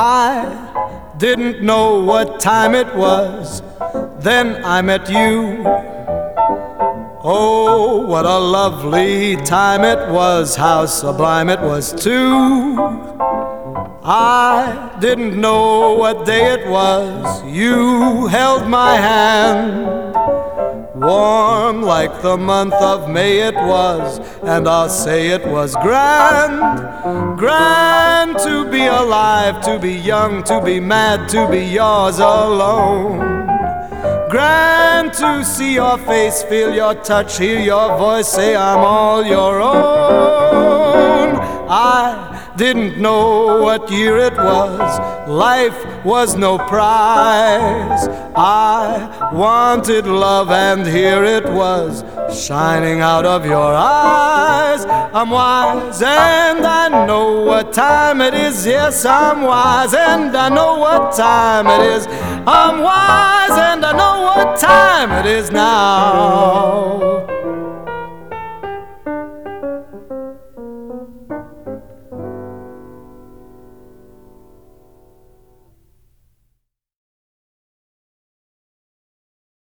I didn't know what time it was, then I met you. Oh, what a lovely time it was, how sublime it was too. I didn't know what day it was, you held my hand. Warm like the month of May it was, and I'll say it was grand. Grand to be alive, to be young, to be mad, to be yours alone. Grand to see your face, feel your touch, hear your voice, say I'm all your own. I didn't know what year it was, life was no prize. I wanted love and here it was, shining out of your eyes. I'm wise and I know what time it is, yes I'm wise and I know what time it is. I'm wise and I know what time it is now.